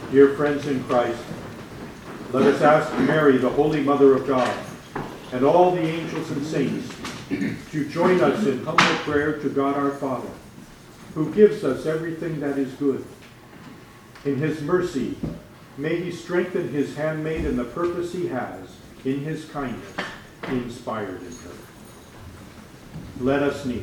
Dear friends in Christ, let us ask Mary, the Holy Mother of God, and all the angels and saints to join us in humble prayer to God our Father, who gives us everything that is good. In his mercy, may he strengthen his handmaid in the purpose he has, in his kindness, inspired in her. Let us kneel.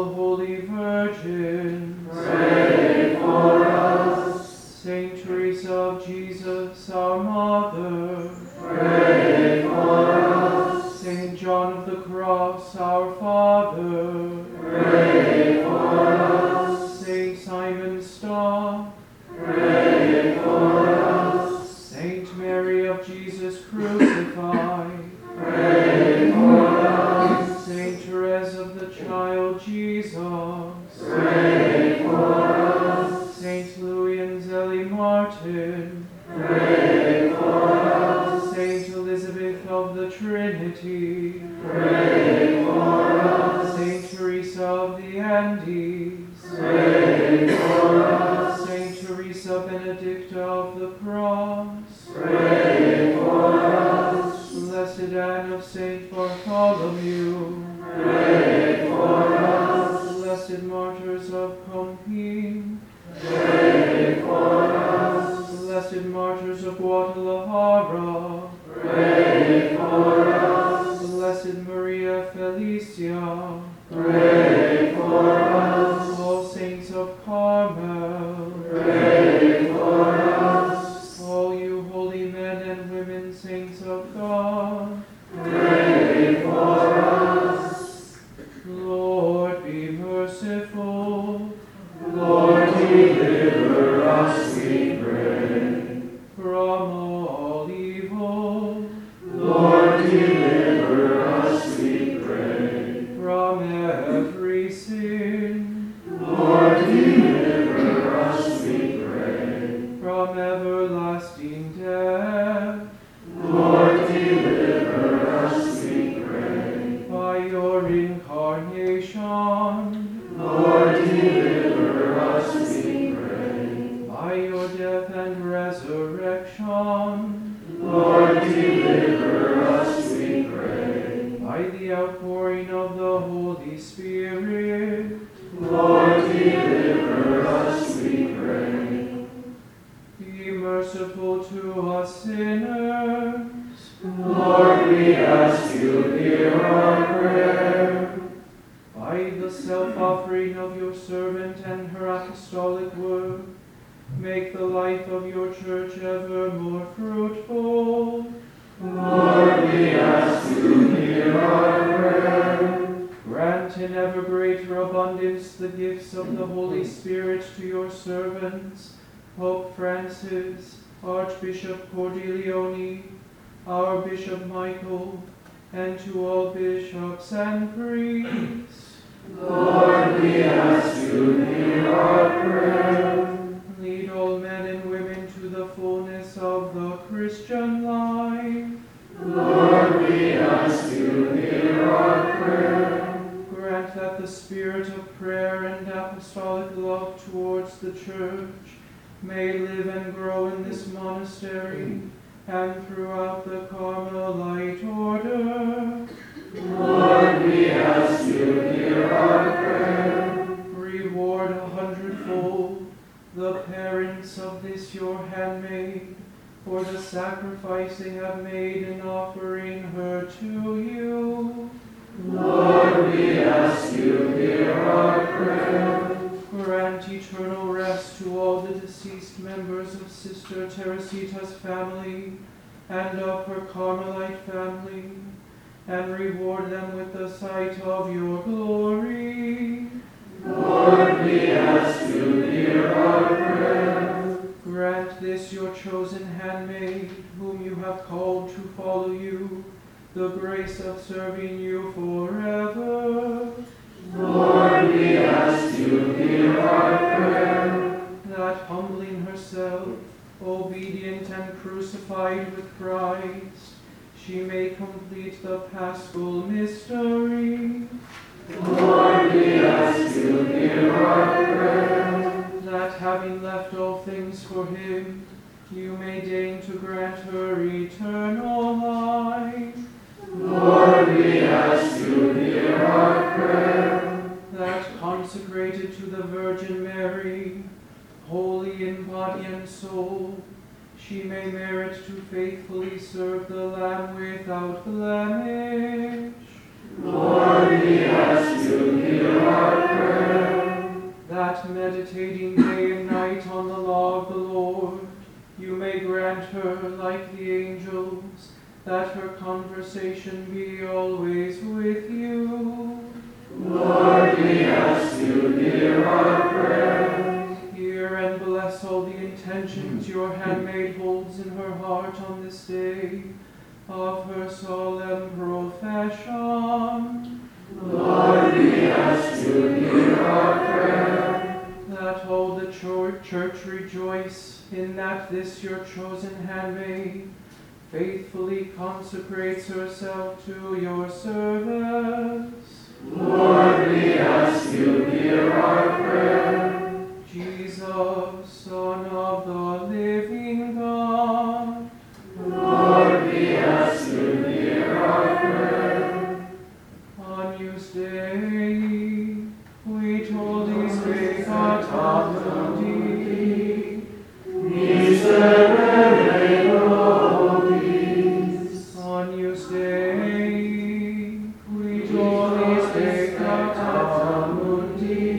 Teresa Pray for us. Saint Mary of Jesus crucified, pray for us. Saint Therese of the Child Jesus, pray for us. Saint Louis and Zélie Martin, pray for us. Saint Elizabeth of the Trinity, pray for us. Saint Teresa of the Andes, pray for us. Saint Teresa Benedicta of the Cross, pray for us. Blessed Anne of Saint Bartholomew, pray for us. Blessed Martyrs of Compiègne, pray for us. Blessed Martyrs of Guadalajara, pray for us. Blessed Maria Felicia, pray for us. All saints of Carmel, pray for us. All you holy men and women, saints of God, pray for us. Lord, be merciful. Lord, deliver us, we pray, from all evil. Lord, deliver us, we pray, from every sin. Lord, deliver us, we pray, from everlasting death. Lord, deliver us, we pray, by your incarnation. Lord, deliver us, we pray, by your death and resurrection. Lord, deliver us, we pray, by the outpouring of the Holy Spirit. Lord, deliver us, we pray. Be merciful to us sinners. Lord, we ask you, hear our prayer. By the self-offering of your servant and her apostolic work, make the life of your church ever more fruitful. Lord, we ask you, hear our prayer. Grant in ever greater abundance the gifts of the Holy Spirit to your servants, Pope Francis, Archbishop Cordileone, our Bishop Michael, and to all bishops and priests. Lord, we ask you, hear our prayer. Lead all men and women to the fullness of the Christian life. Lord, we ask you, hear our prayer. Grant that the spirit of prayer and apostolic love towards the Church may live and grow in this monastery and throughout the Carmelite order. Lord, we ask you, hear our prayer. Reward 100-fold the parents of this your handmaid for the sacrifice they have made in offering her to you. Lord, we ask you, hear our prayer. Grant eternal rest to all the deceased members of Sister Teresita's family and of her Carmelite family, and reward them with the sight of your glory. Lord, we ask you, hear our prayer. Grant this your chosen handmaid, whom you have called to follow you, the grace of serving you forever. Lord, we ask you, hear our prayer. That humbling herself, obedient and crucified with Christ, she may complete the Paschal mystery. Lord, we ask you, hear our prayer. That having left all things for him, you may deign to grant her eternal life. Lord, we ask you, hear our prayer. That consecrated to the Virgin Mary, holy in body and soul, she may merit to faithfully serve the Lamb without blemish. Lord, we ask you, hear our prayer. That meditating day and night on the law of the Lord, you may grant her, like the angels, that her conversation be always with you. Lord, we ask you, hear our prayer. Hear and bless bless all the intentions your handmaid holds in her heart on this day of her solemn profession. Lord, we ask you to hear our prayer. Let all the church rejoice in that this your chosen handmaid faithfully consecrates herself to your service. Lord, we ask you to hear our prayer. Jesus, Son of the living God, Lord, we ask you to hear our prayer. Agnus Dei, qui tollis peccata mundi, Miserere nobis. Agnus Dei, qui tollis peccata mundi,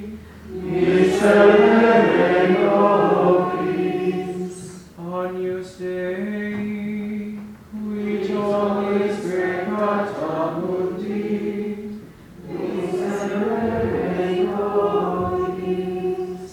Miserere nobis. Agnus Dei, qui tollis peccata mundi, Miserere nobis.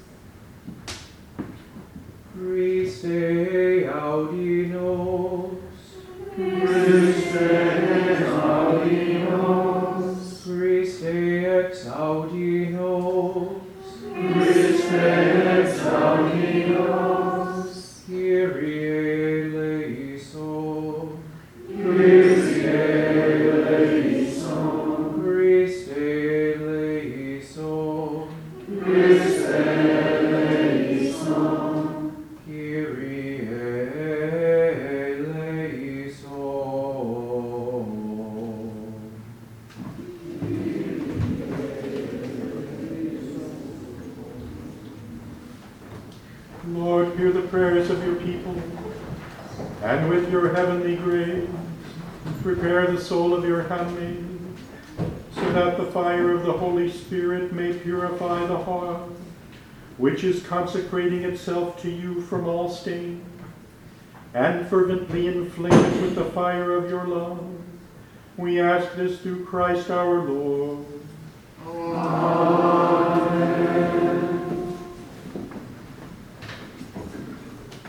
Christe audi nos, Christe exaudi nos. Christe exaudi nos, Christe exaudi nos. Kyrie eleison, Christe eleison. Christe eleison, Christe eleison. Kyrie eleison. Lord, hear the prayers of your people, and with your heavenly grace, prepare the soul of your handmaid, so that the fire of the Holy Spirit may purify the heart, which is consecrating itself to you from all stain, and fervently inflame it with the fire of your love. We ask this through Christ our Lord. Amen.